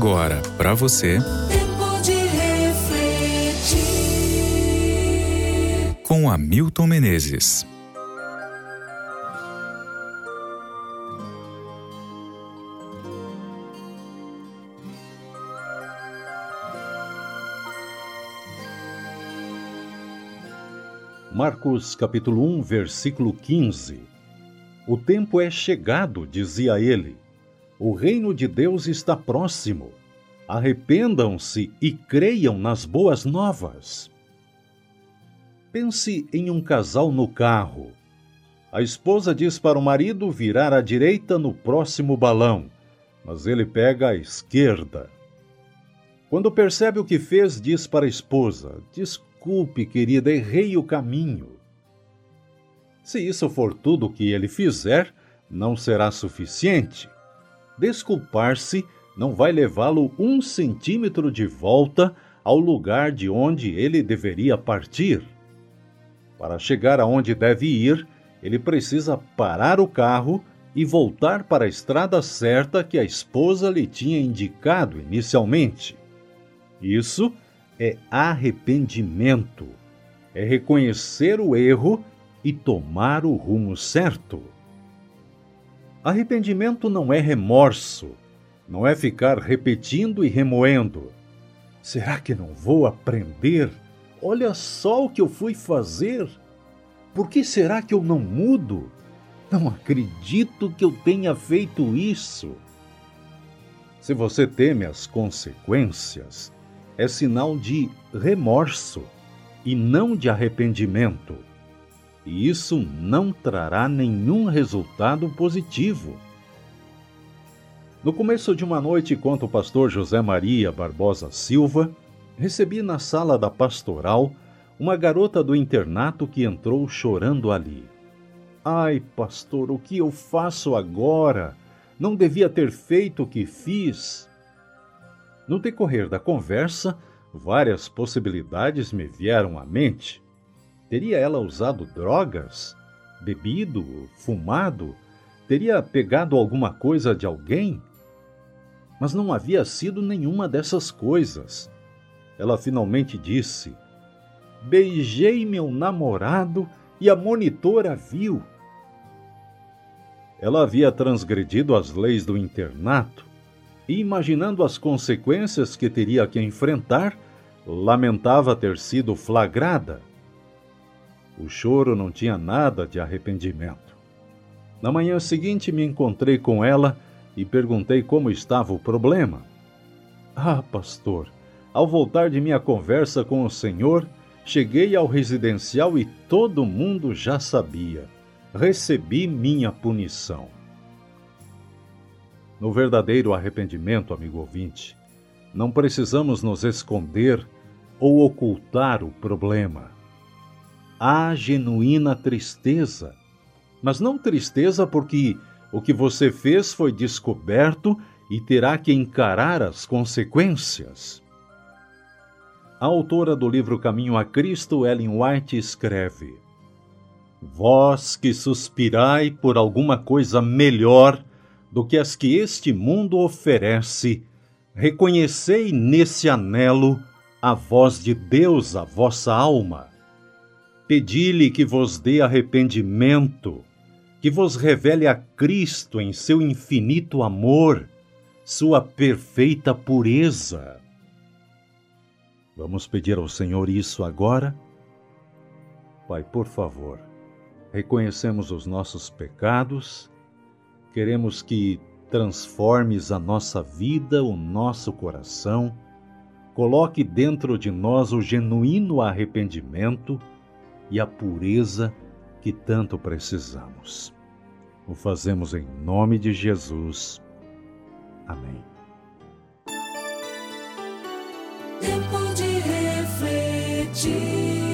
agora para você Tempo de refletir. com Hamilton Menezes. Marcos capítulo 1, versículo 15. O tempo é chegado, dizia ele. O reino de Deus está próximo. Arrependam-se e creiam nas boas novas. Pense em um casal no carro. A esposa diz para o marido virar à direita no próximo balão, mas ele pega à esquerda. Quando percebe o que fez, diz para a esposa: desculpe, querida, errei o caminho. Se isso for tudo o que ele fizer, não será suficiente. Desculpar-se não vai levá-lo 1 centímetro de volta ao lugar de onde ele deveria partir. Para chegar aonde deve ir, ele precisa parar o carro e voltar para a estrada certa que a esposa lhe tinha indicado inicialmente. Isso é arrependimento. É reconhecer o erro e tomar o rumo certo. Arrependimento não é remorso, não é ficar repetindo e remoendo. Será que não vou aprender? Olha só o que eu fui fazer. Por que será que eu não mudo? Não acredito que eu tenha feito isso. Se você teme as consequências, é sinal de remorso e não de arrependimento. E isso não trará nenhum resultado positivo. No começo de uma noite, conta o pastor José Maria Barbosa Silva, recebi na sala da pastoral uma garota do internato que entrou chorando ali. Ai, pastor, o que eu faço agora? Não devia ter feito o que fiz. No decorrer da conversa, várias possibilidades me vieram à mente. Teria ela usado drogas? Bebido? Fumado? Teria pegado alguma coisa de alguém? Mas não havia sido nenhuma dessas coisas. Ela finalmente disse: beijei meu namorado e a monitora viu. Ela havia transgredido as leis do internato e, imaginando as consequências que teria que enfrentar, lamentava ter sido flagrada. O choro não tinha nada de arrependimento. Na manhã seguinte me encontrei com ela e perguntei como estava o problema. Ah, pastor, ao voltar de minha conversa com o senhor, cheguei ao residencial e todo mundo já sabia. Recebi minha punição. No verdadeiro arrependimento, amigo ouvinte, não precisamos nos esconder ou ocultar o problema. Há genuína tristeza, mas não tristeza porque o que você fez foi descoberto e terá que encarar as consequências. A autora do livro Caminho a Cristo, Ellen White, escreve: vós que suspirai por alguma coisa melhor do que as que este mundo oferece, reconhecei nesse anelo a voz de Deus, a vossa alma. Pedi-lhe que vos dê arrependimento, que vos revele a Cristo em seu infinito amor, sua perfeita pureza. Vamos pedir ao Senhor isso agora? Pai, por favor, reconhecemos os nossos pecados, queremos que transformes a nossa vida, o nosso coração, coloque dentro de nós o genuíno arrependimento e a pureza que tanto precisamos. O fazemos em nome de Jesus. Amém. Tempo de refletir.